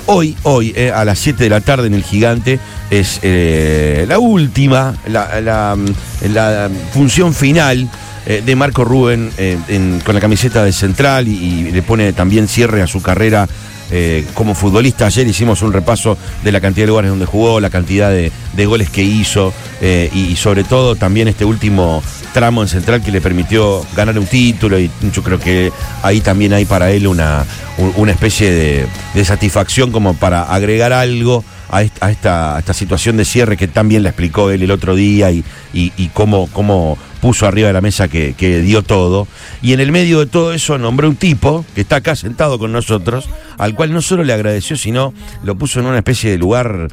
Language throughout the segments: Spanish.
hoy, a las 7 de la tarde en el Gigante, es la última, la función final de Marco Rubén con la camiseta de Central y le pone también cierre a su carrera como futbolista. Ayer hicimos un repaso de la cantidad de lugares donde jugó, la cantidad de goles que hizo y sobre todo también este último tramo en Central que le permitió ganar un título, y yo creo que ahí también hay para él una especie de satisfacción como para agregar algo a esta situación de cierre que también la explicó él el otro día y cómo puso arriba de la mesa que dio todo. Y en el medio de todo eso nombró un tipo que está acá sentado con nosotros, al cual no solo le agradeció, sino lo puso en una especie de lugar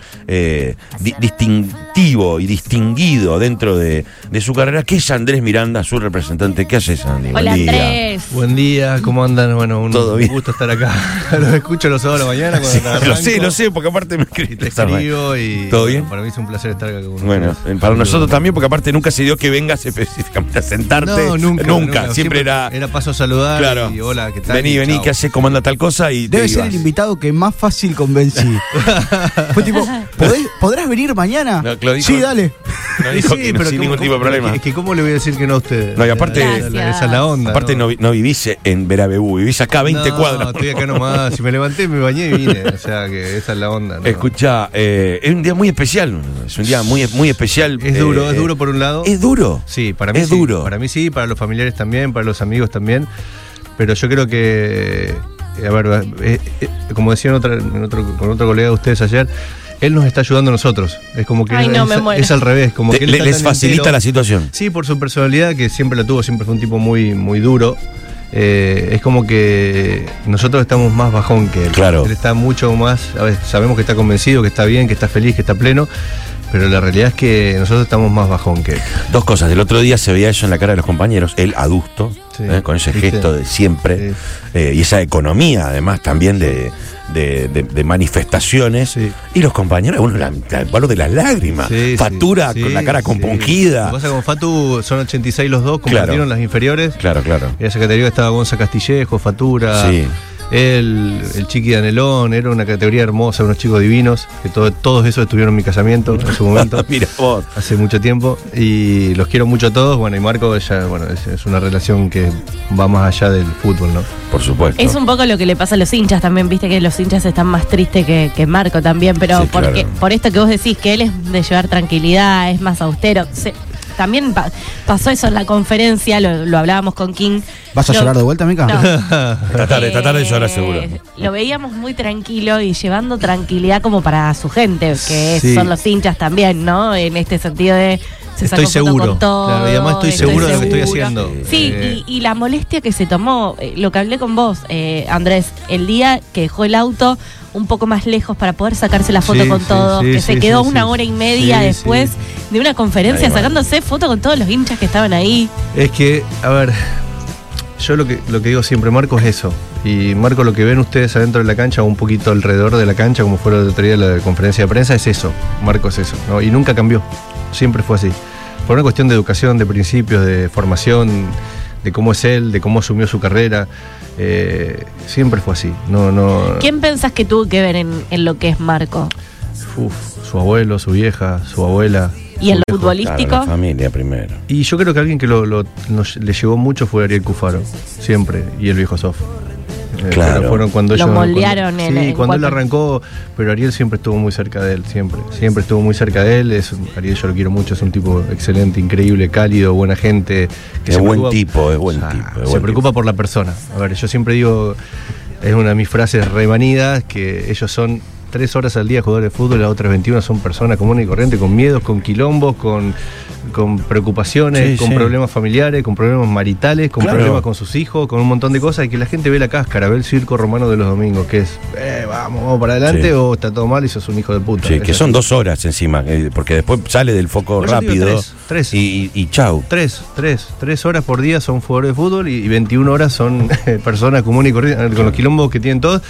distintivo y distinguido dentro de su carrera, que es Andrés Miranda, su representante. ¿Qué haces, Andy? Hola, Buen día. Andrés. Buen día, ¿cómo andan? Bueno, un ¿Todo gusto estar acá. Los escucho los sábados de la mañana cuando Lo sé, porque aparte me y escribí. te escribo y ¿Todo bien? Para mí es un placer estar acá con ustedes. Bueno, para nosotros también, porque aparte nunca se dio que vengas específicamente a sentarte. No, nunca. Siempre era paso a saludar. Claro. Y hola, ¿qué tal? Vení, Chao. ¿qué haces? ¿Cómo anda tal cosa? Y Debe te ser ibas. el invitado que más fácil convencí. Fue tipo, ¿podrás venir mañana? No, lo dijo- Sí, dale. No dijo que sin ningún tipo de problema. Es que ¿cómo le voy a decir que no a ustedes? No, y aparte- Esa es la onda. Aparte no vivís en Verabebú, vivís acá a 20 cuadras. Estoy acá nomás. Si me levanté, me bañé y vine. O sea que esa es la onda, ¿no? Escuchá, es un día muy especial. Es un día muy especial. Es duro por un lado. ¿Es duro? Sí, para mí es sí. duro. Para mí sí, para los familiares también, para los amigos también. Pero yo creo que, a ver, como decían con otro colega de ustedes ayer, él nos está ayudando a nosotros. Es como que Ay, no, me muero. es al revés. Como que él está Les tan facilita entero. la situación. Sí, por su personalidad, que siempre la tuvo, siempre fue un tipo muy, muy duro. Es como que nosotros estamos más bajón que él. Claro. Él está mucho más, a ver, sabemos que está convencido, que está bien, que está feliz, que está pleno, pero la realidad es que nosotros estamos más bajón que él. Dos cosas. El otro día se veía eso en la cara de los compañeros, él adusto, Sí, con ese ¿viste? gesto de siempre, y esa economía además también de manifestaciones. Sí. Y los compañeros, uno el valor de las lágrimas, Sí, factura sí, con la cara sí. compungida. Lo que pasa con Fatu, son 86 los dos, Claro. compartieron las inferiores. Claro. En esa categoría estaba Gonza Castillejo, Fatura, Sí. él, el Chiqui de Anelón, era una categoría hermosa, unos chicos divinos, que todos esos estuvieron en mi casamiento en su momento. Mira vos. Hace mucho tiempo y los quiero mucho a todos. Bueno, y Marco ya, bueno, es una relación que va más allá del fútbol, ¿no? Por supuesto. Es un poco lo que le pasa a los hinchas también, viste que los hinchas están más tristes que Marco también, pero Sí, porque, claro. por esto que vos decís, que él es de llevar tranquilidad, es más austero. También pasó eso en la conferencia, lo hablábamos con King. ¿Vas a llorar de vuelta, Mica? No. Esta tarde llora seguro. Lo veíamos muy tranquilo y llevando tranquilidad como para su gente, que Sí. son los hinchas también, ¿no? En este sentido de se sacó Estoy foto seguro. con todo, Claro, y además estoy seguro de lo que estoy seguro. haciendo. Sí, y la molestia que se tomó, lo que hablé con vos, Andrés, el día que dejó el auto un poco más lejos para poder sacarse la foto Sí, con sí, todos, sí, que sí, se quedó sí, una sí. hora y media Sí, después sí. de una conferencia Ay, bueno. sacándose foto con todos los hinchas que estaban ahí. Es que, a ver, yo lo que digo siempre, Marco, es eso. Y Marco, lo que ven ustedes adentro de la cancha o un poquito alrededor de la cancha, como fue el otro día la conferencia de prensa, es eso. Marco es eso, ¿no? Y nunca cambió. Siempre fue así. Por una cuestión de educación, de principios, de formación, de cómo es él, de cómo asumió su carrera. Siempre fue así. No. ¿Quién pensás que tuvo que ver en lo que es Marco? Su abuelo, su vieja, su abuela. ¿Y en lo su viejo. futbolístico? Claro, la familia primero. Y yo creo que alguien que le llegó mucho fue Ariel Cufaro, siempre, y el viejo Sof. Claro. Pero fueron cuando Lo ellos, moldearon cuando, en sí, cuando él cuatro. arrancó, pero Ariel siempre estuvo muy cerca de él, siempre estuvo muy cerca de él. Ariel yo lo quiero mucho, es un tipo excelente, increíble, cálido, buena gente. Es buen tipo, es buen tipo. es Se buen preocupa por la persona. A ver, yo siempre digo, es una de mis frases remanidas, que ellos son 3 horas al día jugadores de fútbol, las otras 21 son personas comunes y corrientes, con miedos, con quilombos, con preocupaciones, Sí, con sí. problemas familiares, con problemas maritales, con Claro. problemas con sus hijos, con un montón de cosas, y que la gente ve la cáscara, ve el circo romano de los domingos, que es, vamos para adelante, Sí. o está todo mal y sos un hijo de puta. Sí, que Es son así. 2 horas encima, porque después sale del foco Por eso te digo, rápido. tres. Y chau. 3 horas por día son jugadores de fútbol y 21 horas son personas comunes y corrientes, con los quilombos que tienen todos.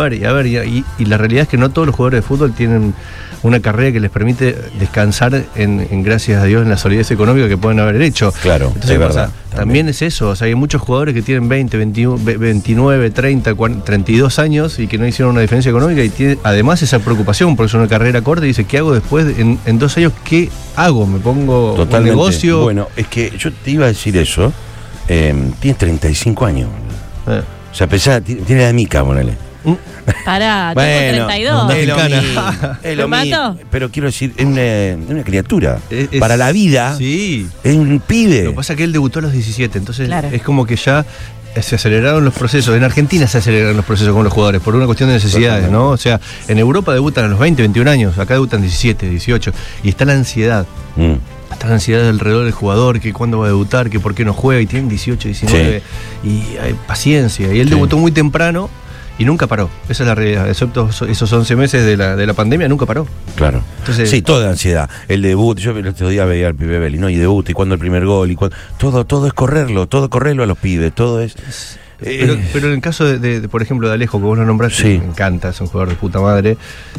Y la realidad es que no todos los jugadores de fútbol tienen una carrera que les permite descansar en gracias a Dios, en la solidaridad solidez económica que pueden haber hecho. Claro, entonces, es ¿qué pasa? verdad. También es eso, o sea, hay muchos jugadores que tienen 20, 21, 29, 30, 40, 32 años y que no hicieron una diferencia económica y tiene además esa preocupación porque es una carrera corta y dice, ¿qué hago después? En 2 años, ¿qué hago? ¿Me pongo Totalmente. un negocio? Bueno, es que yo te iba a decir eso. Tienes 35 años. O sea, tiene la de Mica, ponele. Pará, tengo 32. es lo Mexicana. mismo, es lo ¿Me mismo. mato? Pero quiero decir, es una criatura. Es- Para la vida, Sí. es un pibe. Lo que pasa es que él debutó a los 17, entonces Claro. es como que ya se aceleraron los procesos. En Argentina se aceleraron los procesos con los jugadores por una cuestión de necesidades, ¿no? O sea, en Europa debutan a los 20, 21 años, acá debutan 17, 18, y está la ansiedad. Mm. Está la ansiedad alrededor del jugador, que cuándo va a debutar, que por qué no juega, y tienen 18, 19, y hay paciencia. Y él Sí. debutó muy temprano y nunca paró. Esa es la realidad. Excepto esos 11 meses de la pandemia, nunca paró. Claro. Entonces- sí, toda ansiedad. El debut, yo el otro día veía al pibe Belli, ¿no? Y debut, y cuando el primer gol, y cuando, todo es correrlo a los pibes, todo es. Pero en el caso por ejemplo, de Alejo, que vos lo nombraste, Sí. me encanta, es un jugador de puta madre.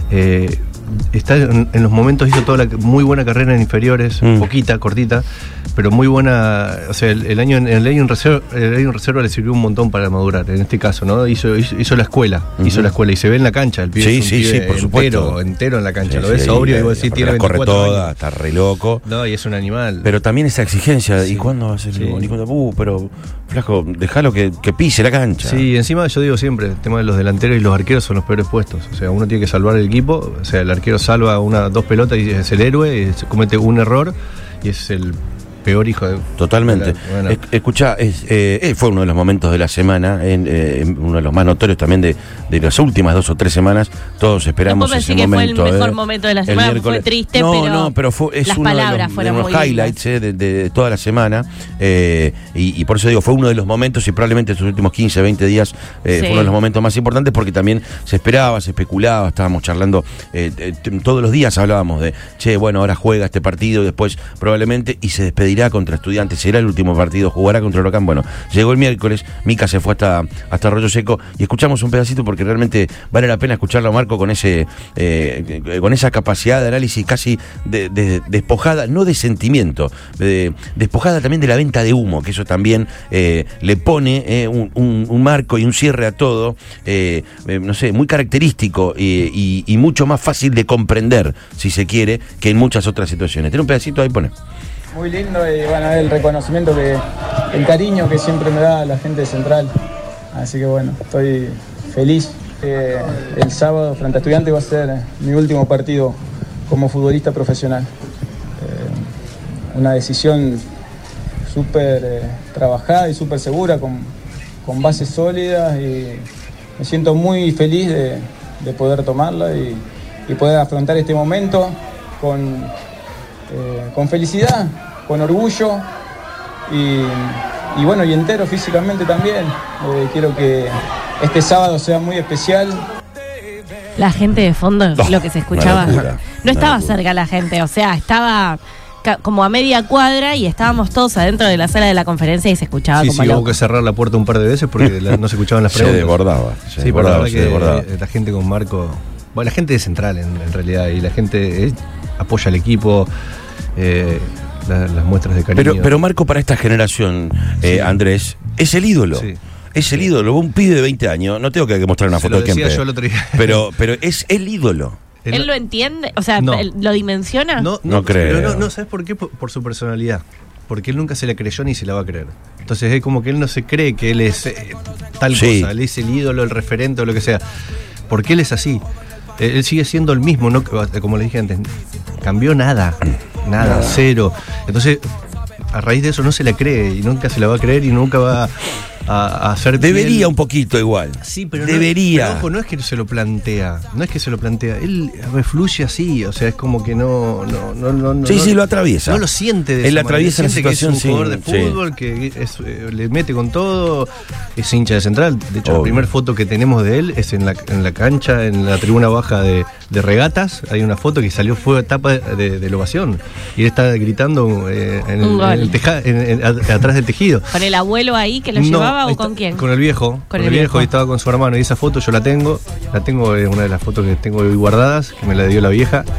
Está en los momentos, hizo toda muy buena carrera en inferiores, poquita, cortita, pero muy buena. O sea, el año en reserva le sirvió un montón para madurar, en este caso, ¿no? Hizo la escuela, y se ve en la cancha. El pibe Sí, es un sí, pibe sí, por supuesto. entero en la cancha. Sí, Lo ves sí, sobrio y vos la decís, tiene corre 24 toda, años. está re loco. No, y es un animal. Pero también esa exigencia, Sí. ¿y cuándo va a ser el Sí. gol? ¿Y cuándo? Pero, flaco, déjalo que pise la cancha. Sí, encima yo digo siempre, el tema de los delanteros y los arqueros son los peores puestos. O sea, uno tiene que salvar el equipo. O sea, el arquero salva 2 pelotas y es el héroe, y se comete un error y es el peor hijo de... Totalmente. Bueno. Escuchá, fue uno de los momentos de la semana, uno de los más notorios también de las últimas 2 o 3 semanas. Todos esperamos Tampoco ese pensé que fue el momento. mejor momento de la semana, El miércoles. fue triste, pero es las uno de palabras los, fueron de los muy highlights de toda la semana. Y por eso digo, fue uno de los momentos, y probablemente estos últimos 15, 20 días fue uno de los momentos más importantes, porque también se esperaba, se especulaba, estábamos charlando, todos los días hablábamos de, bueno, ahora juega este partido, y después probablemente, y se despedirá contra Estudiantes, será el último partido, jugará contra Huracán. Bueno, llegó el miércoles, Mica se fue hasta Arroyo Seco, y escuchamos un pedacito porque realmente vale la pena escucharlo a Marco con esa capacidad de análisis casi despojada, no de sentimiento, despojada también de la venta de humo, que eso también le pone un marco y un cierre a todo, no sé, muy característico y mucho más fácil de comprender, si se quiere, que en muchas otras situaciones. Tiene un pedacito ahí, pone. Muy lindo, y van a ver el reconocimiento, el cariño que siempre me da la gente de Central. Así que bueno, estoy feliz. El sábado frente a Estudiantes va a ser mi último partido como futbolista profesional. Una decisión súper trabajada y súper segura, con bases sólidas, y me siento muy feliz de poder tomarla y poder afrontar este momento con felicidad, con orgullo y bueno, y entero físicamente también. Quiero que este sábado sea muy especial. La gente de fondo, lo que se escuchaba, una locura, no estaba una locura. cerca la gente, o sea, estaba como a media cuadra y estábamos todos adentro de la sala de la conferencia y se escuchaba Sí, como sí, hubo loco. que cerrar la puerta un par de veces porque no se escuchaban las Se preguntas. desbordaba. Sí, pero la verdad se desbordaba. que la gente con Marco, bueno, la gente de Central en realidad, y la gente apoya al equipo, las muestras de cariño. Pero Marco, para esta generación, Andrés, es el ídolo. Sí. Es el ídolo. Un pibe de 20 años, no tengo que mostrar una Se foto lo de decía Kempe. yo el otro día. Pero es el ídolo. ¿Él lo entiende? O sea, No. ¿lo dimensiona? No creo. Pero no, ¿sabes por qué? Por su personalidad. Porque él nunca se la creyó ni se la va a creer. Entonces es como que él no se cree que él es tal Sí. cosa, él es el ídolo, el referente o lo que sea. Porque él es así. Él sigue siendo el mismo, no, como le dije antes, cambió nada, cero. Entonces, a raíz de eso no se la cree y nunca se la va a creer y nunca va a hacer. Debería piel. un poquito igual. Sí, pero debería. Pero, ojo, no es que se lo plantea, él fluye así, o sea, es como que no. Sí, lo atraviesa. No lo siente de Él esa manera. atraviesa la Siente que situación es un jugador de sin- fútbol, que le mete con todo, es hincha de Central. De hecho, Obvio. la primera foto que tenemos de él es en la cancha, en la tribuna baja de regatas. Hay una foto que salió, fue tapa de la ovación. Y él está gritando en Un gol. atrás del tejido. ¿Con el abuelo ahí que lo No, llevaba ahí o está, con quién? Con el viejo. Con el viejo. Y estaba con su hermano. Y esa foto yo la tengo. Es una de las fotos que tengo hoy guardadas, que me la dio la vieja.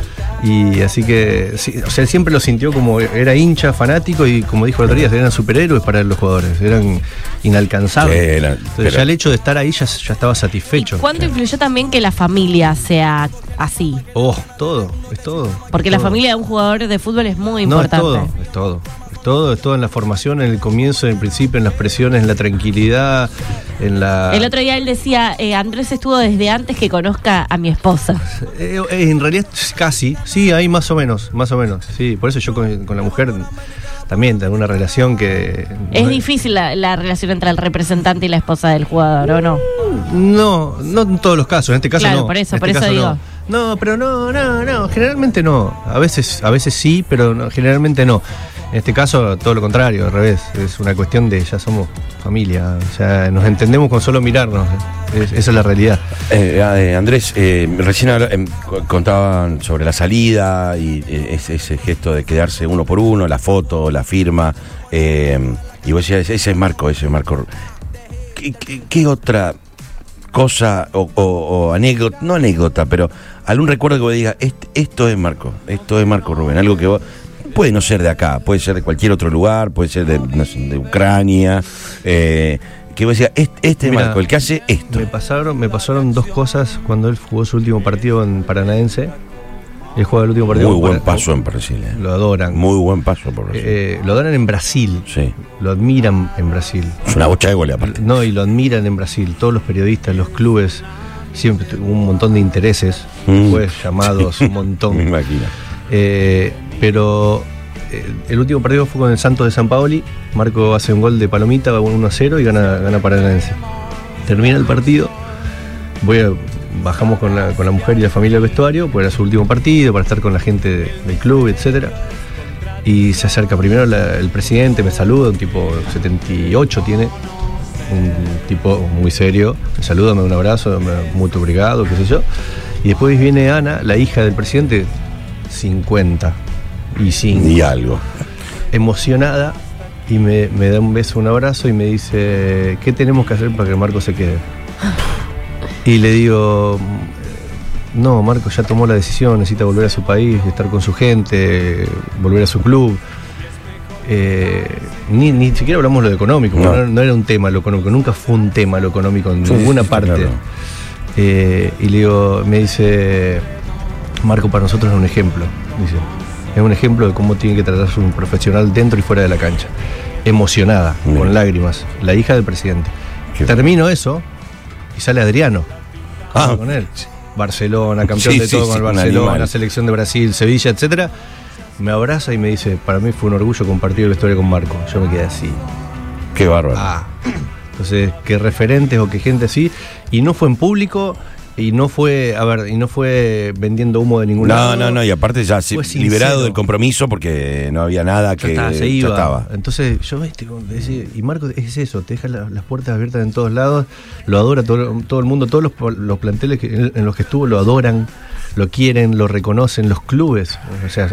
Y así que, sí, o sea, él siempre lo sintió como era hincha, fanático y como dijo el otro día, eran superhéroes para los jugadores, eran inalcanzables. Entonces ya el hecho de estar ahí ya estaba satisfecho. ¿Y cuánto influyó también que la familia sea así? Todo, es todo. Porque la familia de un jugador de fútbol es muy importante. Es todo en la formación, en el comienzo, en el principio, en las presiones, en la tranquilidad, en la... El otro día él decía, Andrés estuvo desde antes que conozca a mi esposa. En realidad casi, sí, ahí más o menos, sí, por eso yo con la mujer también tengo una relación que... ¿Es difícil la relación entre el representante y la esposa del jugador, o no? No en todos los casos, en este caso claro, no. por eso digo. No, pero no, generalmente no. A veces sí, pero no, generalmente no. En este caso, todo lo contrario, al revés. Es una cuestión de ya somos familia. O sea, nos entendemos con solo mirarnos. Esa es la realidad. Andrés, recién contaban sobre la salida y ese gesto de quedarse uno por uno, la foto, la firma. Y vos decías, ese es Marco. ¿Qué otra cosa o anécdota, no anécdota, pero algún recuerdo que vos digas, esto es Marco Rubén, algo que vos... Puede no ser de acá, puede ser de cualquier otro lugar, puede ser de Ucrania. Que vos decías, este Mirá, Marco, el que hace esto. Me pasaron dos cosas cuando él jugó su último partido en Paranaense. Él jugó el último partido. Muy buen paso en Brasil. Lo adoran. Muy buen paso por Brasil. Lo adoran en Brasil. Sí. Lo admiran en Brasil. Es una bocha de goles aparte. No, y lo admiran en Brasil. Todos los periodistas, los clubes, siempre hubo un montón de intereses. Fue llamados un montón. Me imagino. Pero el último partido fue con el Santos de San Paoli. Marco hace un gol de palomita, va 1-0 y gana Paranaense. Termina el partido. Bajamos con la mujer y la familia al vestuario, pues era su último partido, para estar con la gente del club, etcétera. Y se acerca primero el presidente, me saluda, un tipo 78 tiene, un tipo muy serio, me saluda, me da un abrazo, muy obrigado, qué sé yo. Y después viene Ana, la hija del presidente, 50 y 5. Y algo. Emocionada, y me da un beso, un abrazo y me dice, ¿qué tenemos que hacer para que Marco se quede? Y le digo, no, Marco ya tomó la decisión, necesita volver a su país, estar con su gente, volver a su club. Ni siquiera hablamos de lo económico, no era un tema lo económico, nunca fue un tema lo económico en ninguna parte. Claro. Y le digo, me dice, Marco para nosotros es un ejemplo, dice, es un ejemplo de cómo tiene que tratarse un profesional dentro y fuera de la cancha. Emocionada, con lágrimas, la hija del presidente. Termino eso y sale Adriano con él. Barcelona, campeón de todo con el Barcelona, la selección de Brasil, Sevilla, etcétera. Me abraza y me dice, para mí fue un orgullo compartir la historia con Marco. Yo me quedé así. Qué bárbaro. Entonces, que referentes o que gente así, y no fue en público, y no fue vendiendo humo de ningún lado. No, y aparte ya liberado del compromiso porque no había nada que se iba. Estaba. Entonces yo decía, y Marco es eso, te deja las puertas abiertas en todos lados, lo adora todo el mundo, todos los planteles en los que estuvo lo adoran, lo quieren, lo reconocen, los clubes, o sea,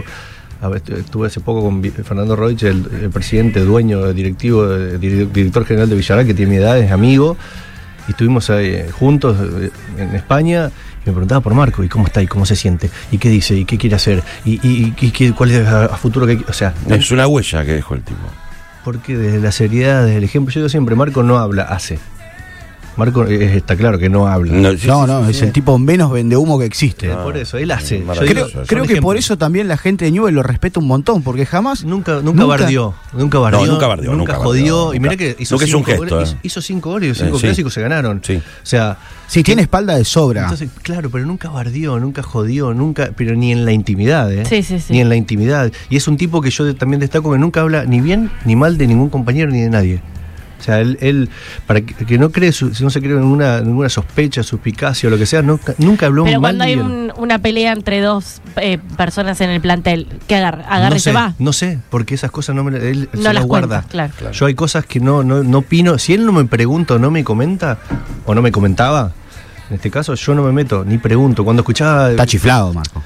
estuve hace poco con Fernando Roig, el presidente, dueño, directivo, director general de Villarreal, que tiene mi edad, es amigo. Y estuvimos ahí, juntos en España, y me preguntaba por Marco, y cómo está, y cómo se siente, y qué dice, y qué quiere hacer, y cuál es a futuro, o sea... Es una huella que dejó el tipo. Porque desde la seriedad, desde el ejemplo, yo digo siempre, Marco no habla, hace. Marco está claro que no habla. No, es el tipo menos vendehumo que existe. Por eso, él hace. Creo que por eso también la gente de Newell's lo respeta un montón, porque jamás... Nunca bardeó. Nunca jodió. Y mirá que hizo 5 goles. Hizo 5 goles, 5 clásicos se ganaron. Sí. O sea... Sí, tiene espalda de sobra. Entonces, claro, pero nunca bardeó, nunca jodió, pero ni en la intimidad, Sí. Ni en la intimidad. Y es un tipo que yo también destaco que nunca habla ni bien ni mal de ningún compañero ni de nadie. O sea, él para que no cree, si no se cree en ninguna sospecha, suspicacia o lo que sea, nunca habló mal. Pero cuando hay bien. una pelea entre dos personas en el plantel, ¿qué agarra y se va? No sé, porque esas cosas él no se las guarda. Claro. Yo hay cosas que no opino. Si él no me pregunta o no me comenta, o no me comentaba, en este caso, yo no me meto, ni pregunto. Cuando escuchaba... Está chiflado, Marco.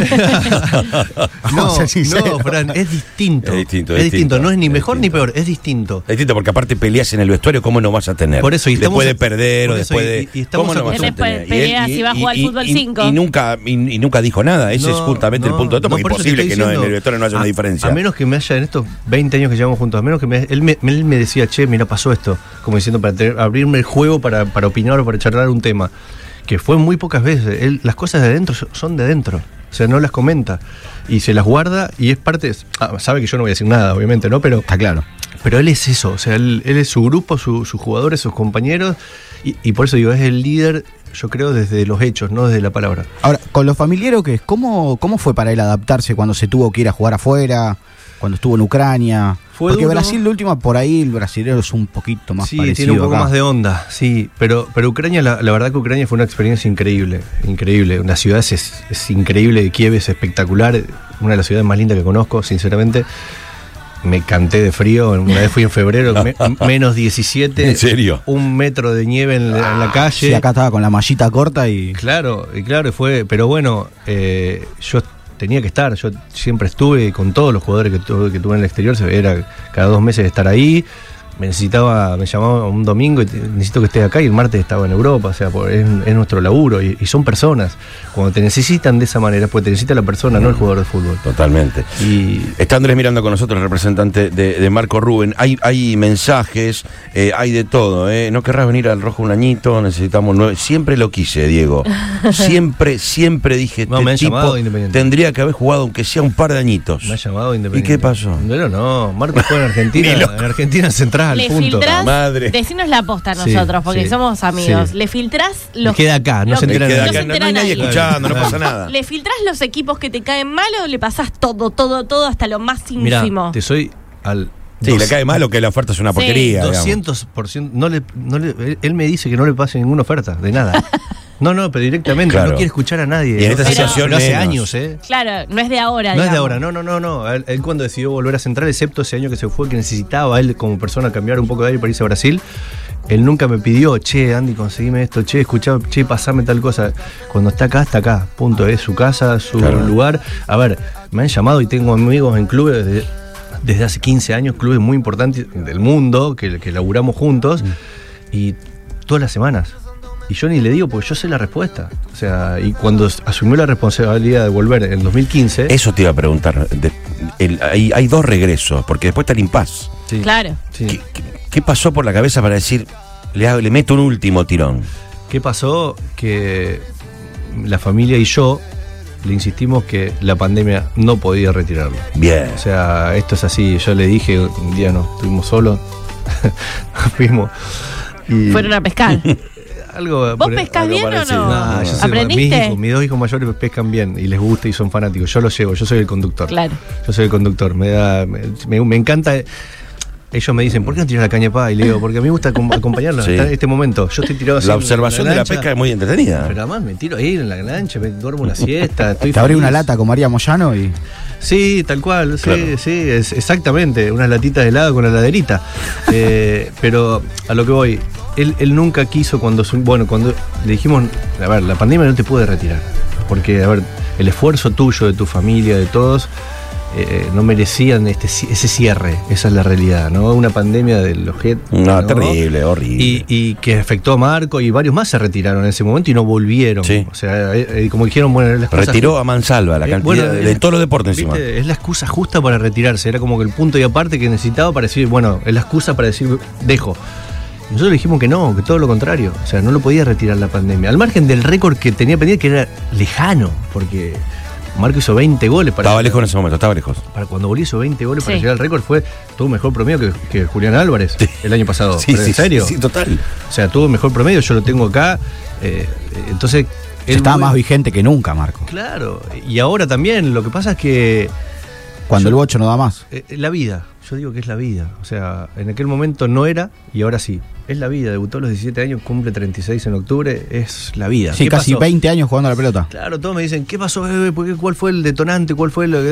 No, Fran, es distinto. Es distinto. No es ni Es mejor distinto. ni peor, es distinto. Es distinto porque aparte peleas en el vestuario, ¿cómo no vas a tener? Por eso, y después estamos- de perder o por eso, después de... y estamos ¿Cómo no vas a acostumbrados. tener? Pelea si va a jugar al fútbol 5. Y nunca dijo nada. Ese No, es justamente el no, punto de todo, no, porque es por eso te imposible estoy que no, en diciendo, el vestuario no haya una diferencia. A menos que me haya, en estos 20 años que llevamos juntos, a menos que él me decía, che, mira, pasó esto, como diciendo, para abrirme el juego, para opinar o para charlar un tema, que fue muy pocas veces. Las cosas de adentro son de adentro, o sea, no las comenta, y se las guarda, y es parte, sabe que yo no voy a decir nada, obviamente, ¿no? Pero Está claro. él es eso, o sea, él es su grupo, sus jugadores, sus compañeros, y por eso digo, es el líder, yo creo, desde los hechos, no desde la palabra. Ahora, con lo familiar que es, ¿cómo fue para él adaptarse cuando se tuvo que ir a jugar afuera, cuando estuvo en Ucrania? Fue Porque duro. Brasil, de última, por ahí el brasilero es un poquito más Sí, parecido tiene un poco acá. más de onda, sí, pero Ucrania, la verdad que Ucrania fue una experiencia increíble. La ciudad es increíble, Kiev es espectacular, una de las ciudades más lindas que conozco, sinceramente. Me canté de frío, una vez fui en febrero, menos 17. ¿En serio? 1 metro de nieve en la calle. Sí, acá estaba con la mallita corta y... Claro, fue, pero bueno, yo tenía que estar, yo siempre estuve con todos los jugadores que tuve en el exterior, era cada 2 meses estar ahí. Me llamaba un domingo y necesito que estés acá, y el martes estaba en Europa, o sea, es nuestro laburo, y son personas. Cuando te necesitan de esa manera, pues te necesita la persona, no el jugador de fútbol. Totalmente. Y Está Andrés mirando con nosotros, el representante de Marco Rubén. Hay mensajes, hay de todo. ¿No querrás venir al Rojo un añito? Necesitamos 9. Siempre lo quise, Diego. Siempre dije, No, me han llamado de Independiente. tendría que haber jugado aunque sea un par de añitos. me ha llamado Independiente. ¿Y qué pasó? No, Marco juega en Argentina, Ni loco. en Argentina Central, Le punto. filtrás, Madre. decinos la posta a Sí, nosotros, porque sí, somos amigos. sí. Le filtrás Me los... queda acá, no lo se que- entera Me queda nadie. acá, no entera hay nadie nadie. escuchando, no Claro. pasa nada. ¿Le filtrás los equipos que te caen mal o le pasás todo hasta lo más Mirá, ínfimo? te soy al... Sí, le cae mal o que la oferta es una Sí. porquería. digamos. 200%, él me dice que no le pase ninguna oferta, de nada. No, pero directamente, Claro. no quiere escuchar a nadie. Y en esta Pero- situación Pero hace menos. años, Claro, no es de ahora, No es de digamos. ahora, no. Él cuando decidió volver a Central, excepto ese año que se fue, que necesitaba él como persona cambiar un poco de aire para irse a Brasil, él nunca me pidió, che, Andy, conseguime esto, che, escuchá, che, pasame tal cosa. Cuando está acá, punto. Es su casa, su Claro. lugar. A ver, me han llamado y tengo amigos en clubes desde hace 15 años, clubes muy importantes del mundo, que laburamos juntos, y todas las semanas. Y yo ni le digo, porque yo sé la respuesta. O sea, y cuando asumió la responsabilidad de volver en 2015... Eso te iba a preguntar. Hay 2 regresos, porque después está el impas. Sí, Claro. sí. ¿Qué pasó por la cabeza para decir, le meto un último tirón? ¿Qué pasó? Que la familia y yo le insistimos que la pandemia no podía retirarlo. Bien. O sea, esto es así. Yo le dije, un día no, estuvimos solos, fuimos y... Fueron a pescar. Algo ¿Vos por- pescás algo bien o parecido. no? No, yo soy- ¿Aprendiste? mis 2 hijos mayores pescan bien y les gusta y son fanáticos. Yo los llevo, yo soy el conductor. Claro. Yo soy el conductor. Me encanta. Ellos me dicen, ¿por qué no tiras la caña pa? Y le digo, porque a mí me gusta acompañarla Sí. en este momento. Yo estoy tirado así La en observación de la lancha, pesca es muy entretenida. Pero además me tiro ahí en la lancha, me duermo una siesta. Estoy Te abrí feliz. una lata con María Moyano y... Sí, tal cual, sí, Claro. sí, es exactamente, unas latitas de helado con la laderita. Pero a lo que voy, él nunca quiso cuando le dijimos, a ver, la pandemia no te puede retirar, porque, a ver, el esfuerzo tuyo, de tu familia, de todos, no merecían ese cierre, esa es la realidad, ¿no? Una pandemia del ojete. No, terrible, horrible. Y que afectó a Marco y varios más se retiraron en ese momento y no volvieron. Sí. O sea, como dijeron, bueno, las cosas... Retiró a mansalva la cantidad bueno, de todos los deportes ¿viste? encima. Es la excusa justa para retirarse. Era como que el punto y aparte que necesitaba para decir, bueno, es la excusa para decir, dejo. Y nosotros dijimos que no, que todo lo contrario. O sea, no lo podía retirar la pandemia. Al margen del récord que tenía pendiente, que era lejano, porque Marco hizo 20 goles. Estaba lejos en ese momento, estaba lejos. Para cuando volvió hizo 20 goles para Sí. llegar al récord, tuvo mejor promedio que Julián Álvarez el año pasado. Sí, ¿Pero sí, en serio? Sí, total. O sea, tuvo mejor promedio, yo lo tengo acá. Entonces... él Estaba vuelve- más vigente que nunca, Marco. Claro, y ahora también, lo que pasa es que Cuando el bocho no da más. la vida, yo digo que es la vida, o sea, en aquel momento no era y ahora sí, es la vida, debutó a los 17 años, cumple 36 en octubre, es la vida. Sí, ¿Qué casi pasó? 20 años jugando a la pelota. Claro, todos me dicen, ¿qué pasó? ¿Cuál fue el detonante? ¿Cuál fue lo que...?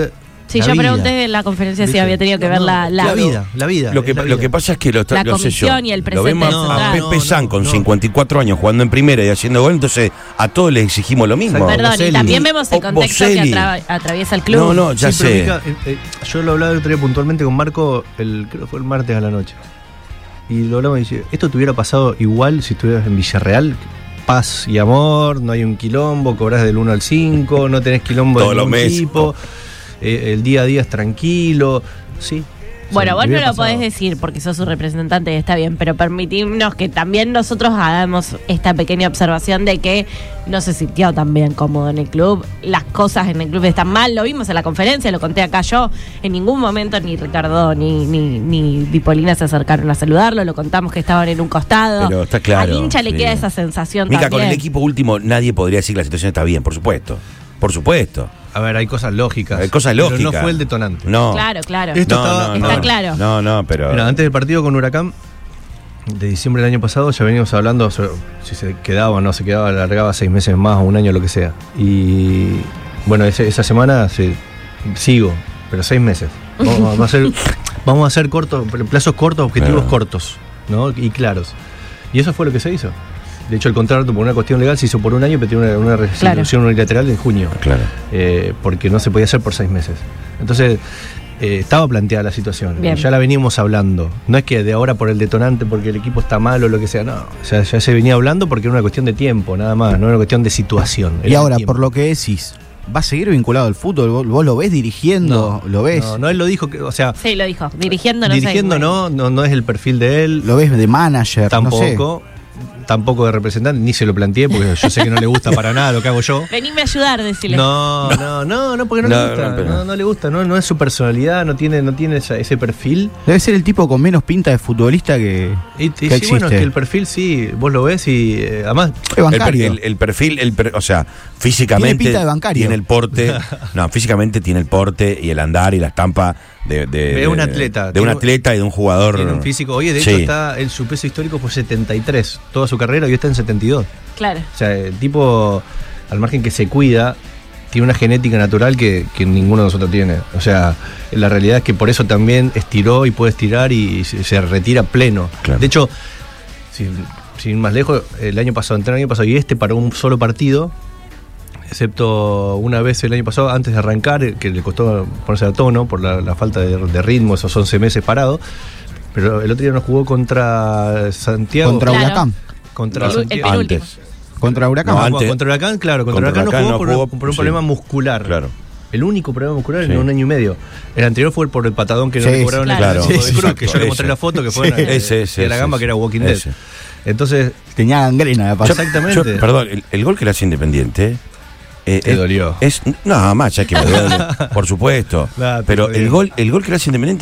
Sí, La yo vida. pregunté en la conferencia si ¿Viste? había tenido que ver la La vida. Lo que pasa es que La comisión y el lo presente vemos del a central. Pepe San con 54 años jugando en primera y haciendo gol, entonces a todos les exigimos lo mismo. Exacto. Perdón, y Boselli. también vemos el contexto Boselli. que atraviesa el club. No, ya Sí, pero sé. Mica, yo lo hablaba el otro día puntualmente con Marco, creo que fue el martes a la noche. Y lo hablamos y dice, esto te hubiera pasado igual si estuvieras en Villarreal. Paz y amor, no hay un quilombo, cobrás del 1 al 5, no tenés quilombo Todos de los ningún meses. tipo, el día a día es tranquilo. Sí. Bueno, vos te no hubiera lo podés pasado. decir porque sos su representante y está bien, pero permitimos que también nosotros hagamos esta pequeña observación de que no se sintió tan bien cómodo en el club. Las cosas en el club están mal, lo vimos en la conferencia, lo conté acá yo. En ningún momento ni Ricardo ni Di Polina se acercaron a saludarlo, lo contamos que estaban en un costado. Pero está claro. Al hincha le sí. queda esa sensación Mica, también. con el equipo último nadie podría decir que la situación está bien, por supuesto. Por supuesto. A ver, hay cosas lógicas. Hay cosas pero lógicas. no fue el detonante. No. Claro. Esto No, estaba- no, está no. claro. No, pero. Mira, antes del partido con Huracán, de diciembre del año pasado, ya veníamos hablando sobre si se quedaba o no se quedaba, alargaba 6 meses más o un año, lo que sea. Y bueno, esa semana sigo, pero 6 meses. Vamos a hacer plazos cortos, objetivos Claro. cortos, ¿no? Y claros. Y eso fue lo que se hizo. De hecho, el contrato por una cuestión legal se hizo por un año, pero tiene una resolución unilateral en junio. Claro. Porque no se podía hacer por 6 meses. Entonces, estaba planteada la situación. Bien. Ya la veníamos hablando. No es que de ahora por el detonante, porque el equipo está mal o lo que sea. No, o sea, ya se venía hablando porque era una cuestión de tiempo, nada más. No era una cuestión de situación. Y era ahora, de tiempo. por lo que decís, ¿va a seguir vinculado al fútbol? ¿Vos lo ves dirigiendo? ¿Lo ves? No, él lo dijo, o sea, Sí, lo dijo. Dirigiendo no sé. dirigiendo bueno. no es el perfil de él. ¿Lo ves de manager? Tampoco. No sé. Tampoco de representante, ni se lo planteé porque yo sé que no le gusta para nada lo que hago yo. Venime a ayudar, decirle. No, porque no, No, le gusta. no, pero- No le gusta, no es su personalidad, no tiene ese perfil. Debe ser el tipo con menos pinta de futbolista que Y que sí, existe. bueno, es que el perfil sí, vos lo ves y además Es bancario. El perfil, o sea, físicamente Tiene pinta de bancario. tiene el porte, no, físicamente tiene el porte y el andar y la estampa de un atleta. de un Tiene- atleta y de un jugador. tiene un físico. Oye, de Sí. hecho está en su peso histórico fue 73, toda su carrera, y hoy está en 72. Claro. O sea, el tipo, al margen que se cuida, tiene una genética natural que ninguno de nosotros tiene. O sea, la realidad es que por eso también estiró y puede estirar y se retira pleno. Claro. De hecho, sin ir más lejos, el año pasado y para un solo partido, excepto una vez el año pasado, antes de arrancar, que le costó ponerse a tono por la falta de ritmo, esos 11 meses parados. Pero el otro día nos jugó contra Santiago. Contra Claro. Huracán. Contra El Santiago. penúltimo. Antes. Contra Huracán. No, No, antes. contra Huracán, claro, contra Contra Huracán no Huracán jugó no jugó, por un sí. problema muscular. Claro. El único problema muscular Sí. en un año y medio. El anterior fue por el patadón que no Sí, le cobraron sí, en claro. el Clásico Sí, de Cruz, exacto, que yo le mostré ese. la foto que fue Sí. Ese, de la gamba, que era Walking Dead. ese. Entonces, Tenía gangrena, de paso. exactamente. Perdón, el gol que le hace Independiente. Te dolió. No, más ya que me duele, por supuesto. Nah, te Pero jodí. el gol que le hace Independiente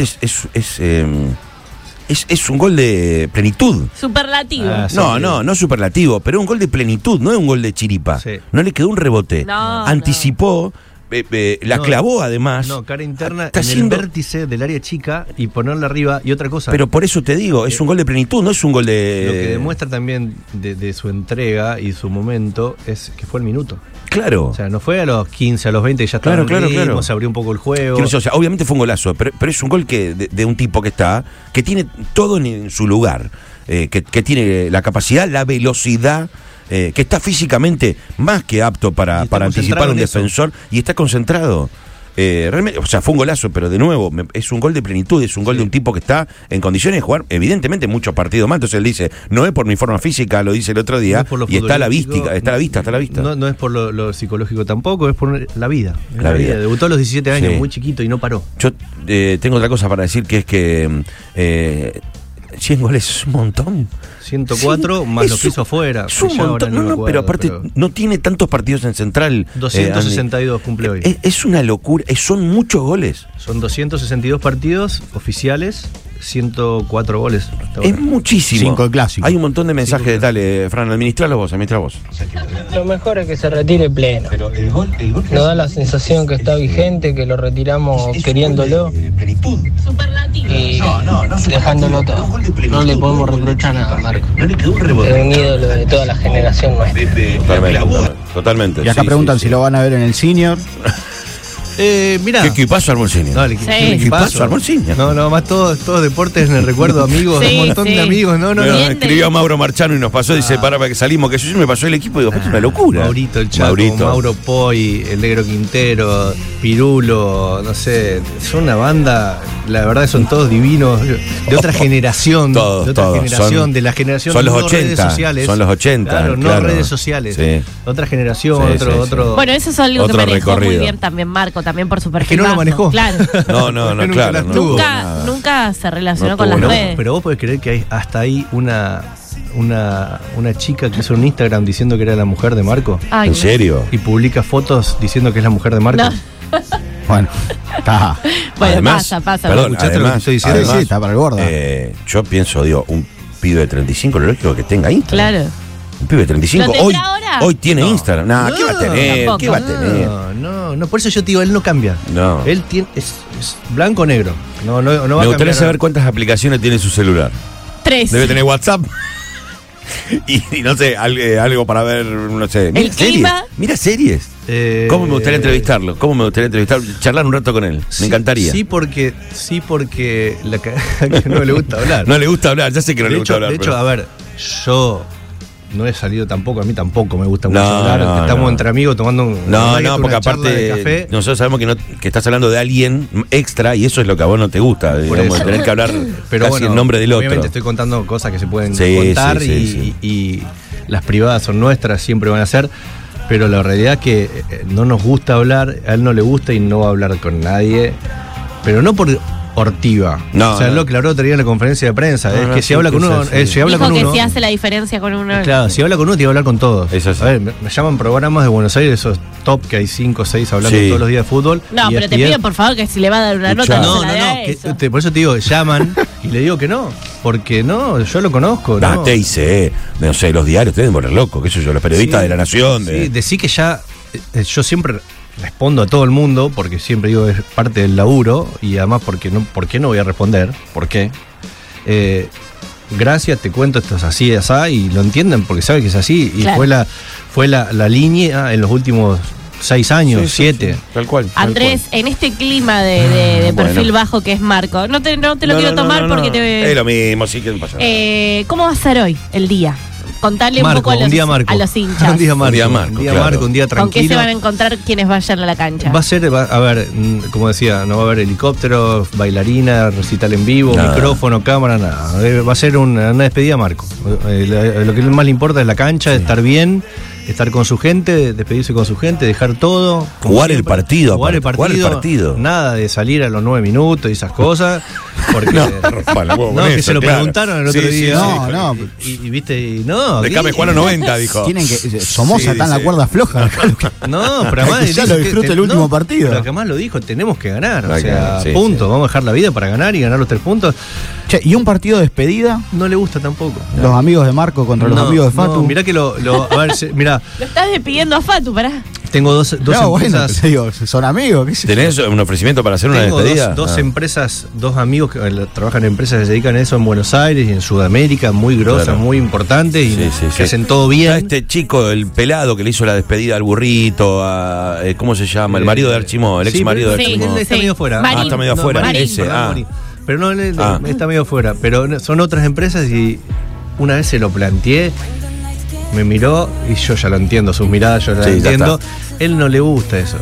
es un gol de plenitud. Superlativo. Ah, sí. No superlativo, pero un gol de plenitud, no es un gol de chiripa. Sí. No le quedó un rebote. No, Anticipó, la No, clavó además. No, cara interna Está en haciendo- el vértice del área chica y ponerla arriba y otra cosa. Pero por eso te digo, es un gol de plenitud, no es un gol de. lo que demuestra también de su entrega y su momento es que fue el minuto. Claro. O sea, no fue a los 15, a los 20 y ya estaba Claro, en ritmo, claro. se abrió un poco el juego. Quiero decir, o sea, obviamente fue un golazo, pero es un gol de un tipo que tiene todo en su lugar, que tiene la capacidad, la velocidad, que está físicamente más que apto Y para está anticipar a un concentrado en eso. defensor y está concentrado. Realmente, o sea, fue un golazo, pero de nuevo, es un gol de plenitud, es un gol de un tipo que está en condiciones de jugar, evidentemente, muchos partidos más. Entonces él dice, no es por mi forma física, lo dice el otro No día, es por lo y está a la futbolístico, vista, está a la vista. No es por lo psicológico tampoco, es por la vida. Es La vida. Debutó a los 17 años, Sí. muy chiquito y no paró. Yo tengo otra cosa para decir, que es que 100 goles es un montón. 104 Sí, más es lo que hizo afuera. Es un Ya ahora montón. ni No, me no, acuerdo, pero aparte no tiene tantos partidos en Central. 262 cumple hoy. Es una locura. Son muchos goles. Son 262 partidos oficiales, 104 goles. hasta Es ahora. muchísimo. 5 clásicos. Hay un montón de mensajes. Dale, Fran, administralo vos. Lo mejor es que se retire pleno. Nos da la sensación que está vigente, que lo retiramos queriéndolo y dejándolo todo. No le podemos reprochar nada, Marco. Es un ídolo de toda la generación nuestra. Totalmente. Y acá preguntan si lo van a ver en el senior. Mirá. ¿Qué equipazo armó el Ciña? No, Sí. ¿Qué equipazo armó el Ciña? No, más todos deportes en el recuerdo, amigos, Sí, un montón sí. de amigos. No. Bien. Escribió a Mauro Marchano y nos pasó, dice, para que salimos, que yo me pasó el equipo y digo, es una locura. Maurito el Chaco, Mauro Poi, el Negro Quintero, Pirulo, no sé, son una banda, la verdad son todos divinos, de otra generación, Todos, de otra todos. generación, de la generación son los no 80, redes sociales. son los 80, Claro, no claro. redes sociales. Sí. Otra generación, Sí, otro. Bueno, eso es algo que Otro manejó muy recorrido. bien también Marco, también por su que perfil. no lo bajo. manejó. Claro. No, Nunca claro. las no tuvo. tuvo Nunca, nada. nunca se relacionó No con tuvo las nada. redes. Pero vos podés creer que hay hasta ahí una chica que hizo un Instagram diciendo que era la mujer de Marco Ay, ¿En no. serio? y publica fotos diciendo que es la mujer de Marco. No. Bueno, está. Bueno, Además, pasa. perdón, ¿Escuchaste lo que estoy diciendo? Sí, está para el borde. Yo pienso, digo, un pibe de 35, lo lógico que tenga Instagram. Claro. Un pibe de 35, ¿Lo tendrá ahora? hoy tiene Instagram. Nah, ¿qué va a tener? tampoco. ¿Qué va a tener? No, por eso yo te digo, él no cambia. No. Él es blanco o negro. No va Me a gustaría cambiar. saber cuántas aplicaciones tiene su celular. 3. Debe tener WhatsApp. y no sé, algo para ver, no sé. Mira El clima. Mira series. ¿Cómo me gustaría entrevistarlo? ¿Cómo me gustaría entrevistarlo? Charlar un rato con él. Me encantaría. Sí, porque que no le gusta hablar. No le gusta hablar, ya sé que no le gusta hablar. De hecho, pero- a ver, yo no he salido tampoco, a mí tampoco me gusta mucho No, hablar. no, Estamos no. entre amigos tomando un No, una porque charla de aparte café. nosotros sabemos que estás hablando de alguien extra y eso es lo que a vos no te gusta, Por digamos, eso. tener que hablar Pero casi bueno, en nombre del otro. obviamente estoy contando cosas que se pueden Sí, contar sí, y las privadas son nuestras, siempre van a ser. Pero la realidad es que no nos gusta hablar, a él no le gusta y no va a hablar con nadie. Pero no por ortiva. No, o sea, no. lo aclaró otro día en la conferencia de prensa. No, es no, que sí, si habla con que uno, es así. si habla Dijo con que uno. se hace la diferencia con uno. Claro, si habla con uno, tiene que hablar con todos. Es así. A ver, me llaman programas de Buenos Aires, esos top que hay 5 o 6 hablando Sí. todos los días de fútbol. No, y pero te ESPN pido por favor que si le va a dar una Escuchá. nota, no, No, se la no, dé no. a eso. Por eso te digo, llaman y le digo que no. Porque no, yo lo conozco. Ah, no. TIC, no sé, los diarios, ustedes deben poner loco, qué sé yo, los periodistas Sí, de la nación. Sí, decí que ya. Yo siempre respondo a todo el mundo, porque siempre digo es parte del laburo, y además porque no, ¿por qué no voy a responder? ¿Por qué? Gracias, te cuento, esto es así, y lo entienden porque saben que es así. Y Claro. fue la línea en los últimos 6 años, Sí, sí, 7. sí, tal cual. tal Andrés, cual. en este clima de Bueno. perfil bajo que es Marco, no te lo quiero tomar porque te... Es lo mismo, sí que no pasa nada. ¿Cómo va a ser hoy, el día? Contarle un poco a los, un día Marco. a los hinchas. Un día Marco, Un día Marco, claro. Marco, un día ¿Con qué tranquilo. se van a encontrar quienes vayan a la cancha? Va a ser, a ver, como decía, no va a haber helicóptero, bailarina, recital en vivo, Nada. micrófono, cámara, nada. Va a ser una despedida a Marco. Lo que más le importa es la cancha, estar bien, estar con su gente, despedirse con su gente, dejar todo. como Jugar el siempre. partido, Jugar el aparte, partido. jugar el partido. Nada de salir a los 9 minutos y esas cosas. Porque, No, rompa la huevo no, con que eso, se lo claro. preguntaron el otro Sí, sí, día. sí, No, Y viste, y no. Déjame jugar a 90, dijo. Tienen que. Somoza Sí, está en la dice. cuerda floja. No, pero además Que ya dice lo disfrute el último partido. Pero que además lo dijo, tenemos que ganar. O Hay que sea, ganar, sí, punto. sí. Vamos a dejar la vida para ganar y ganar los 3 puntos. Che, y un partido de despedida, No le gusta tampoco. los amigos de Marco contra los No, amigos de Fatu. no, mirá que a ver, mirá, Lo estás despidiendo a Fatu, pará. tengo dos No, bueno, empresas. te digo, son amigos. ¿qué sé yo? ¿Tenés un ofrecimiento para hacer una Tengo despedida? dos Ah. empresas, dos amigos que trabajan en empresas que se dedican a eso en Buenos Aires y en Sudamérica, muy grosas, Claro. muy importantes y Sí, sí, que sí. hacen todo Está bien. este chico, el pelado que le hizo la despedida al burrito, a, ¿cómo se llama? El marido de Archimó, el ex marido de sí, Archimó. Él está Sí. medio fuera. Marín. Ah, está medio afuera, Marín, ese, perdón, Marín. Pero no, él Ah. está medio fuera. Pero son otras empresas y una vez se lo planteé, me miró y yo ya lo entiendo, sus miradas yo las Sí, ya entiendo. Él no le gusta eso.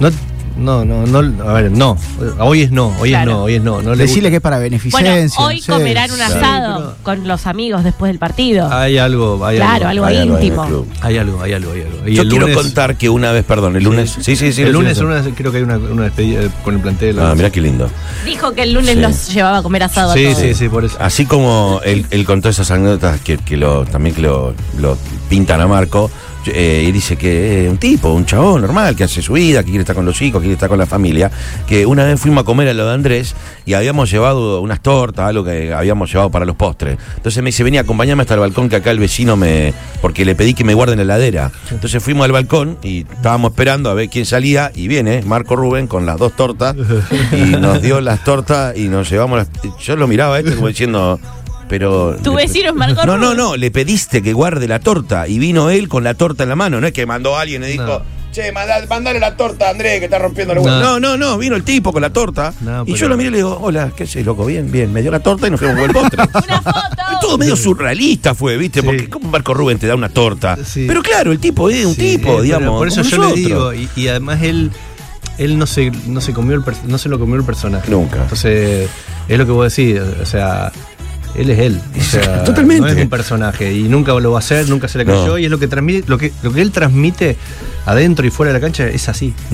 No, a ver, no. Hoy es no, hoy Claro. es no, hoy es no. No le Decirle gusta. que es para Bueno, beneficencia. hoy no sé. comerán un Claro. asado Sí, pero- con los amigos después del partido. Hay algo, Claro, algo Hay algo ahí en el íntimo. club. Hay algo. Y Yo el quiero lunes- contar que una vez, perdón, el lunes. Sí, sí, sí. el lo lunes siento. creo que hay una despedida con el plantel. Ah, mirá qué lindo. Dijo que el lunes Sí. los llevaba a comer asado a Sí, todos. sí, sí, por eso. Así como él contó esas anécdotas que también que lo pintan a Marco, y dice que un tipo, un chabón normal, que hace su vida, que quiere estar con los hijos, que quiere estar con la familia, que una vez fuimos a comer a lo de Andrés y habíamos llevado unas tortas, algo que habíamos llevado para los postres. Entonces me dice, vení, acompañame hasta el balcón que acá el vecino porque le pedí que me guarden la heladera. Entonces fuimos al balcón y estábamos esperando a ver quién salía y viene Marco Rubén con las 2 tortas y nos dio las tortas y nos llevamos las... Yo lo miraba a este como diciendo... Pero Tu vecino es Marco No, Rubén. le pediste que guarde la torta y vino él con la torta en la mano, no es que mandó a alguien y dijo, No. che, mandale la torta a Andrés que está rompiendo los huevos. No, vino el tipo con la torta. No, y yo lo miré y le digo, hola, ¿qué haces, loco? Bien, me dio la torta y nos fuimos con el postre. Una foto. Todo medio surrealista fue, ¿viste? Porque como Marco Rubén te da una torta. Sí. Pero claro, el tipo es un tipo, digamos. Por eso como yo nosotros. le digo, y además él no se lo comió el personaje. Nunca. Entonces, es lo que vos decís, o sea, él es él. O sea, Totalmente. no es un personaje y nunca lo va a hacer, nunca se le cayó. No. Y es lo que transmite, lo que él transmite adentro y fuera de la cancha es así.